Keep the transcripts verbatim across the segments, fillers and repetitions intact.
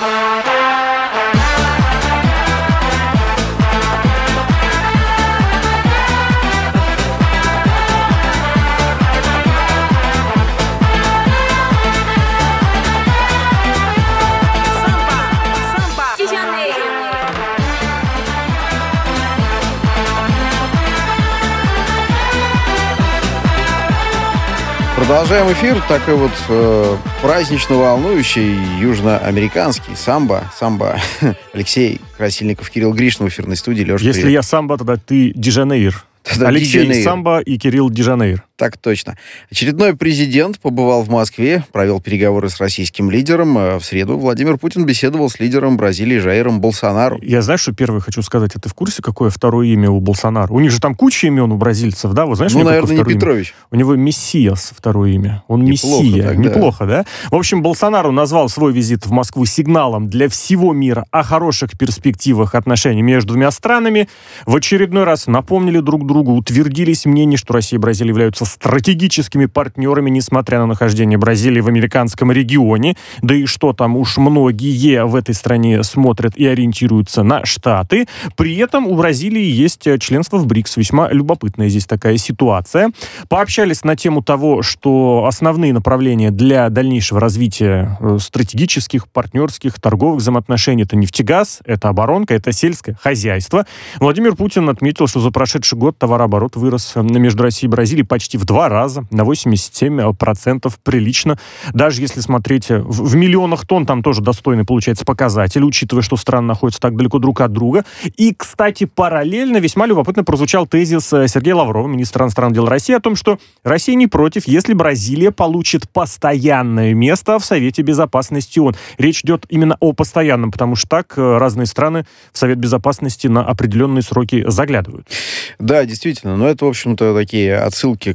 Продолжаем эфир. Такой вот э, празднично волнующий южноамериканский самбо. Самбо. Алексей Красильников, Кирилл Гришин в эфирной студии. Леша, Если привет. я самбо, тогда ты Ди-Жанейр. Тогда Алексей Ди-Жанейр. Самбо и Кирилл Ди-Жанейр. Так точно. Очередной президент побывал в Москве, провел переговоры с российским лидером. В среду Владимир Путин беседовал с лидером Бразилии Жаиром Болсонару. Я, знаешь, что первое хочу сказать? А ты в курсе, какое второе имя у Болсонара? У них же там куча имен у бразильцев, да? Вот знаешь, ну, у него наверное, какое не второе Петрович. Имя? У него Мессиас второе имя. Он Неплохо Мессия. тогда. Неплохо, да? В общем, Болсонару назвал свой визит в Москву сигналом для всего мира о хороших перспективах отношений между двумя странами. В очередной раз напомнили друг другу, утвердились мнения, что Россия и Бразилия являются стратегическими партнерами, несмотря на нахождение Бразилии в американском регионе. Да и что там, уж многие в этой стране смотрят и ориентируются на Штаты. При этом у Бразилии есть членство в БРИКС. Весьма любопытная здесь такая ситуация. Пообщались на тему того, что основные направления для дальнейшего развития стратегических, партнерских, торговых взаимоотношений — это нефтегаз, это оборонка, это сельское хозяйство. Владимир Путин отметил, что за прошедший год товарооборот вырос между Россией и Бразилией почти в два раза, на восемьдесят семь процентов, прилично. Даже если смотреть в, в миллионах тонн, там тоже достойный получается показатель, учитывая, что страны находятся так далеко друг от друга. И, кстати, параллельно весьма любопытно прозвучал тезис Сергея Лаврова, министра иностранных дел России, о том, что Россия не против, если Бразилия получит постоянное место в Совете Безопасности ООН. Речь идет именно о постоянном, потому что так разные страны в Совет Безопасности на определенные сроки заглядывают. Да, действительно. Но это, в общем-то, такие отсылки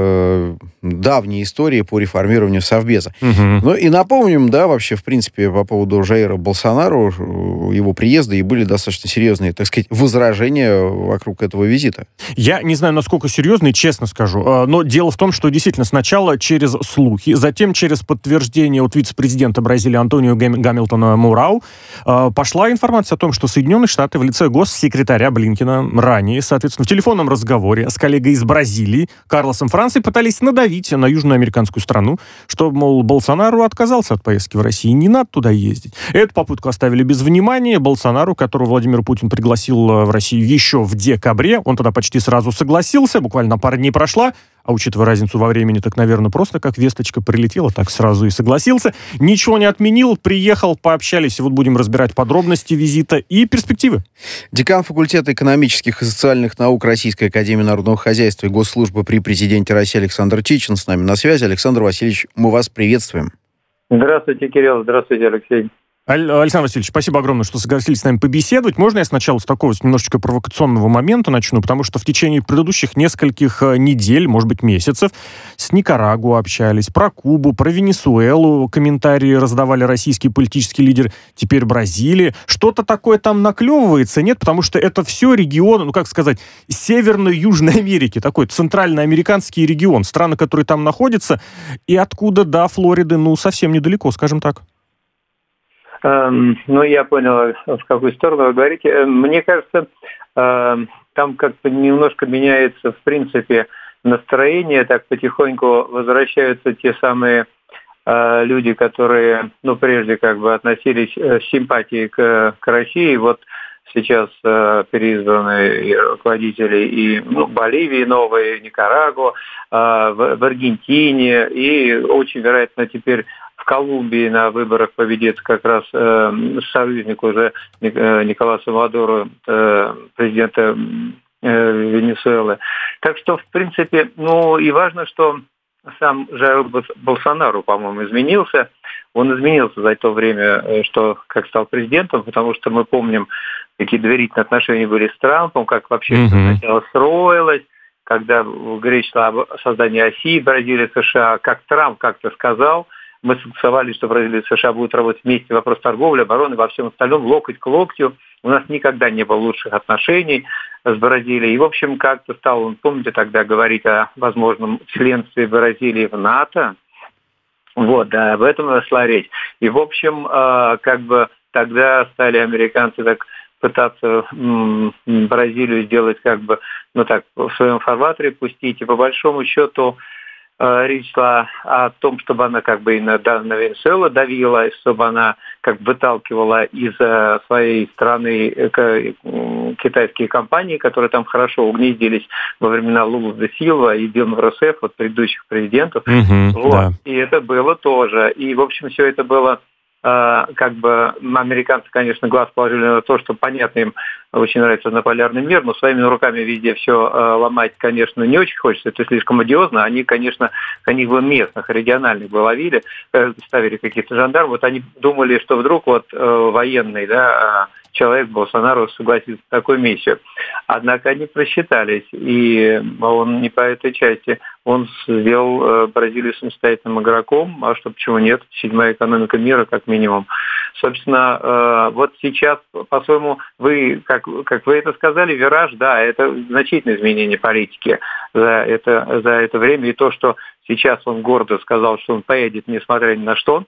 к давней истории по реформированию Совбеза. Угу. Ну и напомним, да, вообще, в принципе, по поводу Жаира Болсонару, его приезда, и были достаточно серьезные, так сказать, возражения вокруг этого визита. Я не знаю, насколько серьезные, честно скажу, но дело в том, что действительно сначала через слухи, затем через подтверждение от вице-президента Бразилии Антонио Гамильтона Мурау пошла информация о том, что Соединенные Штаты в лице госсекретаря Блинкена ранее, соответственно, в телефонном разговоре с коллегой из Бразилии Карлосом Франци пытались надавить на южноамериканскую страну, чтобы, мол, Болсонару отказался от поездки в Россию, не надо туда ездить. Эту попытку оставили без внимания. Болсонару, которого Владимир Путин пригласил в Россию еще в декабре, он тогда почти сразу согласился, буквально на пару дней прошла, а учитывая разницу во времени, так, наверное, просто как весточка прилетела, так сразу и согласился. Ничего не отменил, приехал, пообщались, и вот будем разбирать подробности визита и перспективы. Декан факультета экономических и социальных наук Российской академии народного хозяйства и госслужбы при президенте России Александр Чичин с нами на связи. Александр Васильевич, мы вас приветствуем. Здравствуйте, Кирилл. Здравствуйте, Алексей. Александр Васильевич, спасибо огромное, что согласились с нами побеседовать. Можно я сначала с такого немножечко провокационного момента начну, потому что в течение предыдущих нескольких недель, может быть, месяцев, с Никарагуа общались, про Кубу, про Венесуэлу комментарии раздавали российские политические лидеры, теперь Бразилия. Что-то такое там наклевывается, нет? Потому что это все регион, ну, как сказать, Северной Южной Америки, такой центральноамериканский регион, страны, которые там находятся, и откуда до Флориды, ну, совсем недалеко, скажем так. Ну, я понял, в какую сторону вы говорите. Мне кажется, там как-то немножко меняется, в принципе, настроение, так потихоньку возвращаются те самые люди, которые, ну, прежде как бы относились с симпатией к, к России. Вот сейчас переизбранные руководители и ну, Боливии новые, Никарагуа, в, в Аргентине, и очень вероятно теперь в Колумбии на выборах победит как раз э, союзник уже э, Николаса Мадуро, э, президента э, Венесуэлы. Так что, в принципе, ну и важно, что сам Жаир Болсонару, по-моему, изменился. Он изменился за то время, что как стал президентом, потому что мы помним, какие доверительные отношения были с Трампом, как вообще mm-hmm. это сначала строилось, когда речь шла об создании оси Бразилия-США, как Трамп как-то сказал, мы согласовались, что Бразилия и США будут работать вместе, вопрос торговли, обороны, во всем остальном, локоть к локтю. У нас никогда не было лучших отношений с Бразилией. И, в общем, как-то стал он, помните, тогда говорить о возможном членстве Бразилии в НАТО. Вот, да, об этом шла речь. И, в общем, как бы тогда стали американцы так пытаться м, Бразилию сделать как бы, ну так, в своем фарватере пустить. И по большому счету э, речь шла о том, чтобы она как бы и на, на Венесуэлу давила, чтобы она как бы выталкивала из э, своей страны э, э, китайские компании, которые там хорошо угнездились во времена Лулу де Силва и Дилмы Русеф, вот предыдущих президентов. Угу, вот. Да. И это было тоже. И, в общем, все это было как бы американцы, конечно, глаз положили на то, что, понятно, им очень нравится однополярный мир, но своими руками везде все ломать, конечно, не очень хочется, это слишком одиозно. Они, конечно, они бы местных, региональных бы ловили, ставили каких-то жандармов, вот они думали, что вдруг вот военный, да, человек Болсонару согласится на такую миссию. Однако они просчитались, и он не по этой части. Он сделал Бразилию самостоятельным игроком, а что, почему нет? Седьмая экономика мира, как минимум. Собственно, вот сейчас, по-своему, вы, как, как вы это сказали, вираж, да, это значительное изменение политики за это, за это время. И то, что сейчас он гордо сказал, что он поедет, несмотря ни на что,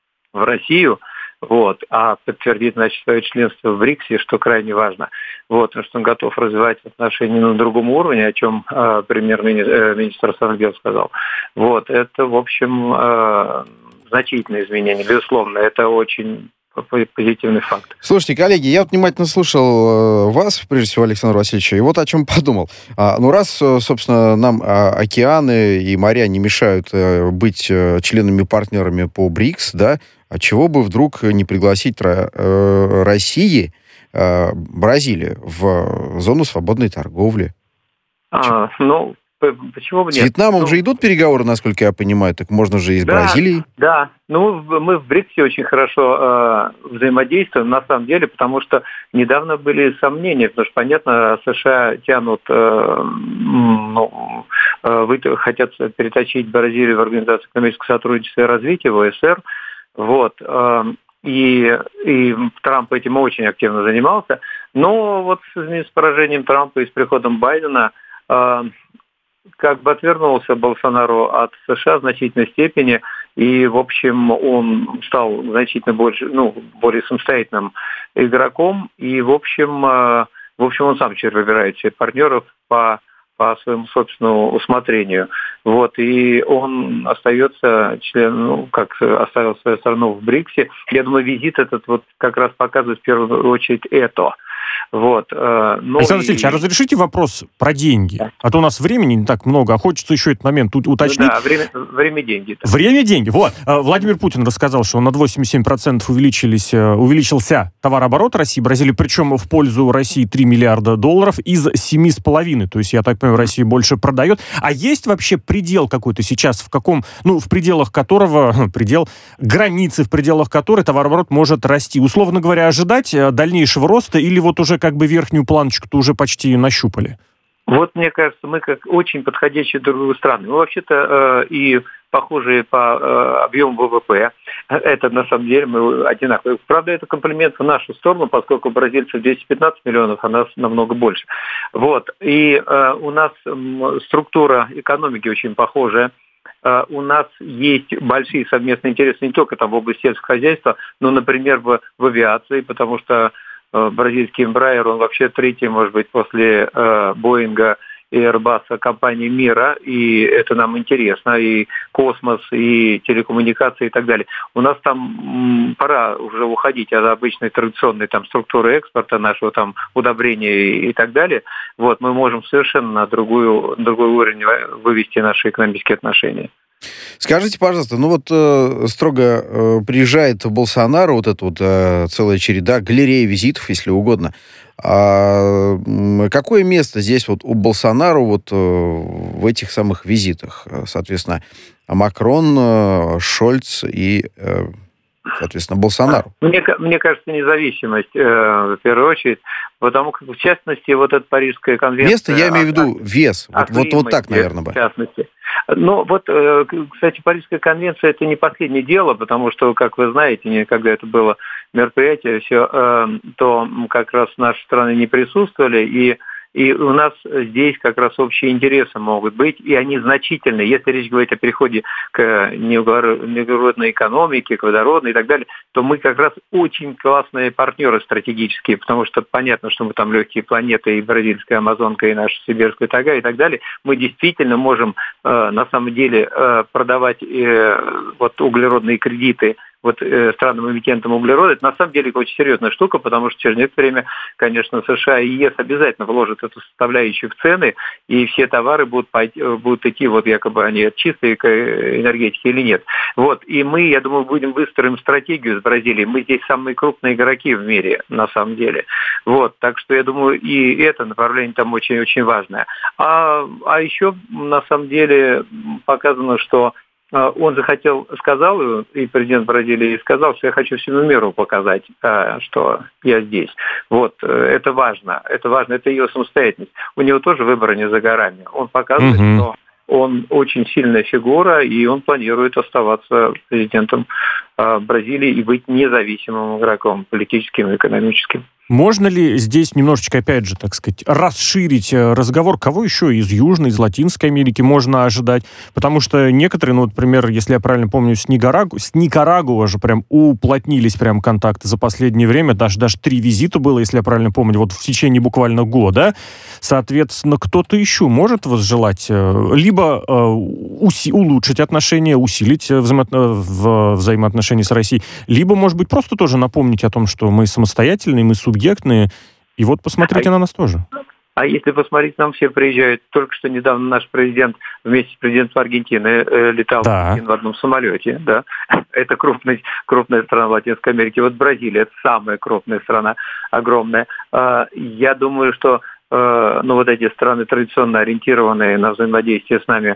в Россию, вот, а подтвердит, значит, свое членство в БРИКСе, что крайне важно. Вот, что он готов развивать отношения на другом уровне, о чем э, премьер-министр Сангел сказал. Вот, это, в общем, э, значительное изменение, безусловно, это очень позитивный факт. Слушайте, коллеги, я вот внимательно слушал э, вас, прежде всего, Александра Васильевича, и вот о чем подумал. А, ну, раз, собственно, нам а, океаны и моря не мешают э, быть э, членами-партнерами по БРИКС, да, а чего бы вдруг не пригласить э, России, э, Бразилию в зону свободной торговли? А, ну, почему бы нет? С Вьетнамом ну, же идут переговоры, насколько я понимаю, так можно же и с да, Бразилией. Да, ну мы в БРИКСе очень хорошо э, взаимодействуем, на самом деле, потому что недавно были сомнения, потому что, понятно, США тянут, э, ну, э, вы, хотят перетащить Бразилию в Организацию экономического сотрудничества и развития, в ОЭСР, вот, э, И, и Трамп этим очень активно занимался. Но вот с, с поражением Трампа и с приходом Байдена э, как бы отвернулся Болсонару от США в значительной степени. И, в общем, он стал значительно больше, ну, более самостоятельным игроком. И, в общем, э, в общем, он сам теперь выбирает себе партнеров по по своему собственному усмотрению. Вот, и он остается членом, ну, как оставил свою страну в БРИКСе. Я думаю, визит этот вот как раз показывает в первую очередь это. Вот, э, ну Александр и... Васильевич, а разрешите вопрос про деньги? Да. А то у нас времени не так много, а хочется еще этот момент тут уточнить. Да, время, время деньги. Да. Время деньги, вот. Владимир Путин рассказал, что на восемьдесят семь процентов увеличились, увеличился товарооборот России и Бразилии, причем в пользу России три миллиарда долларов из семи с половиной. То есть, я так понимаю, Россия больше продает. А есть вообще предел какой-то сейчас, в каком, ну, в пределах которого, предел, границы, в пределах которой товарооборот может расти? Условно говоря, ожидать дальнейшего роста или вот уже как бы верхнюю планочку-то уже почти нащупали? Вот, мне кажется, мы как очень подходящие друг другу страны. Мы вообще-то э, и похожие по э, объему ВВП. Это, на самом деле, мы одинаковые. Правда, это комплимент в нашу сторону, поскольку бразильцев двести пятнадцать миллионов, а нас намного больше. Вот. И э, у нас э, структура экономики очень похожая. Uh, у нас есть большие совместные интересы не только там в области сельского хозяйства, но, например, в, в авиации, потому что uh, бразильский Embraer, он вообще третий, может быть, после uh, Боинга и Airbus компании мира, и это нам интересно, и космос, и телекоммуникации и так далее. У нас там м, пора уже уходить от обычной традиционной там структуры экспорта, нашего там удобрения и, и так далее. Вот, мы можем совершенно на другую, на другой уровень вывести наши экономические отношения. Скажите, пожалуйста, ну вот э, строго э, приезжает Болсонару, вот эта вот э, целая череда, галерея визитов, если угодно. А какое место здесь вот у Болсонару вот э, в этих самых визитах? Соответственно, Макрон, э, Шольц и, э, соответственно, Болсонару. Мне, мне кажется, независимость, э, в первую очередь, потому как, в частности, вот эта Парижская конвенция... Место, я имею в виду вес. Вот, вот, вот так, наверное, бы. В частности. Ну, вот, кстати, Парижская конвенция – это не последнее дело, потому что, как вы знаете, когда это было мероприятие, все, то как раз наши страны не присутствовали, и И у нас здесь как раз общие интересы могут быть, и они значительные. Если речь говорит о переходе к неуглеродной экономике, к водородной и так далее, то мы как раз очень классные партнеры стратегические, потому что понятно, что мы там легкие планеты, и бразильская Амазонка, и наша сибирская тайга, и так далее. Мы действительно можем э, на самом деле э, продавать э, вот углеродные кредиты вот э, странам-эмитентам углерода. Это на самом деле очень серьезная штука, потому что через некоторое время, конечно, США и ЕС обязательно вложат эту составляющую в цены, и все товары будут, пойти, будут идти, вот якобы они чистые к энергетике или нет. Вот. И мы, я думаю, будем выстроим стратегию с Бразилией. Мы здесь самые крупные игроки в мире, на самом деле. Вот. Так что, я думаю, и это направление там очень-очень важное. А, а еще, на самом деле, показано, что он захотел, сказал, и президент Бразилии сказал, что я хочу всему миру показать, что я здесь. Вот, это важно, это важно, это ее самостоятельность. У него тоже выборы не за горами. Он показывает, угу. что он очень сильная фигура, и он планирует оставаться президентом Бразилии и быть независимым игроком, политическим и экономическим. Можно ли здесь немножечко, опять же, так сказать, расширить разговор? Кого еще из Южной, из Латинской Америки можно ожидать? Потому что некоторые, ну, например, если я правильно помню, с Никарагу, с Никарагуа же прям уплотнились прям контакты за последнее время. Даже, даже три визита было, если я правильно помню, вот в течение буквально года. Соответственно, кто-то еще может возжелать либо э, уси- улучшить отношения, усилить взаимо- в взаимоотношения с Россией, либо, может быть, просто тоже напомнить о том, что мы самостоятельные, мы субъективные, и вот посмотрите а, на нас тоже. А если посмотреть, нам все приезжают. Только что недавно наш президент вместе с президентом Аргентины э, летал да. в одном самолете. Да. Это крупный, крупная страна Латинской Америки. Вот Бразилия, это самая крупная страна, огромная. Э, я думаю, что э, ну, вот эти страны, традиционно ориентированные на взаимодействие с нами, э,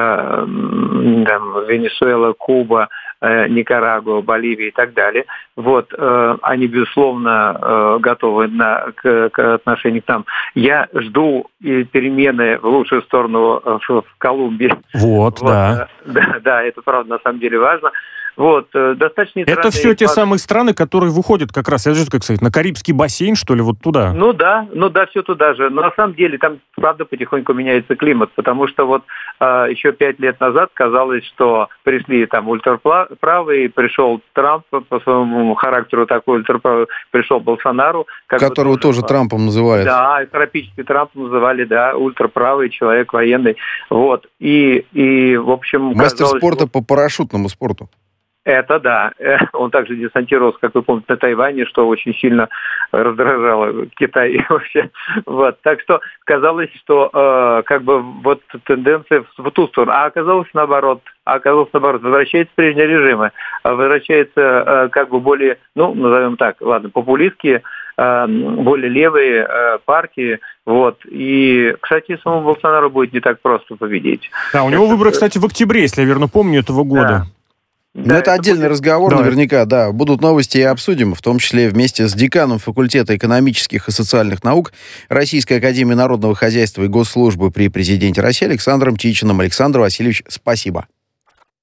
там, Венесуэла, Куба, Никарагуа, Боливия и так далее. Вот, э, они, безусловно, э, готовы на, к, к отношению к нам. Я жду перемены в лучшую сторону в, в Колумбии. Вот, вот да. Э, да. Да, это правда, на самом деле важно. Вот, достаточно... Это все те самые страны, которые выходят как раз, я же, как сказать, на Карибский бассейн, что ли, вот туда? Ну да, ну да, все туда же. Но на самом деле там, правда, потихоньку меняется климат, потому что вот э, еще пять лет назад казалось, что пришли там ультраправые, пришел Трамп, по своему характеру такой ультраправый, пришел Болсонару. Которого тоже, тоже Трампом называют. Да, тропический Трампом называли, да, ультраправый человек военный. Вот, и, и в общем... Мастер казалось, спорта что... по парашютному спорту. Это да. Он также десантировался, как вы помните, на Тайване, что очень сильно раздражало Китай вообще. Вот. Так что казалось, что э, как бы вот тенденция в ту сторону. А оказалось наоборот. А оказалось наоборот. Возвращается прежние режимы. Возвращается э, как бы более, ну, назовем так, ладно, популистские, э, более левые э, партии. Вот. И, кстати, самому Болсонару будет не так просто победить. Да, у него выборы, кстати, в октябре, если я верно помню, этого года. Да. Но да, это, это отдельный будет... разговор, да. Наверняка, да. Будут новости и обсудим, в том числе вместе с деканом факультета экономических и социальных наук Российской академии народного хозяйства и госслужбы при президенте России Александром Тичиным. Александр Васильевич, спасибо.